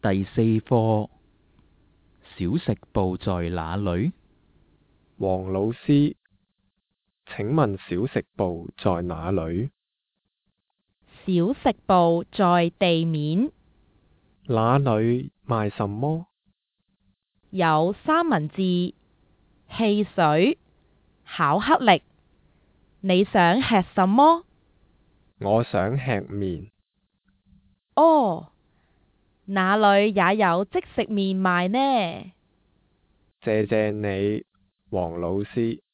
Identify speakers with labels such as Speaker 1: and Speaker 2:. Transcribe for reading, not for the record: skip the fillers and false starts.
Speaker 1: 第四課，小食部在哪裏？
Speaker 2: 黃老師，請問小食部在哪裏？
Speaker 3: 小食部在地面，
Speaker 2: 那裏賣什麼？
Speaker 3: 有三文治、汽水、巧克力。你想吃什麼？
Speaker 2: 我想吃麵。
Speaker 3: 哦，那裏也有即食麵賣呢。
Speaker 2: 謝謝你，黃老師。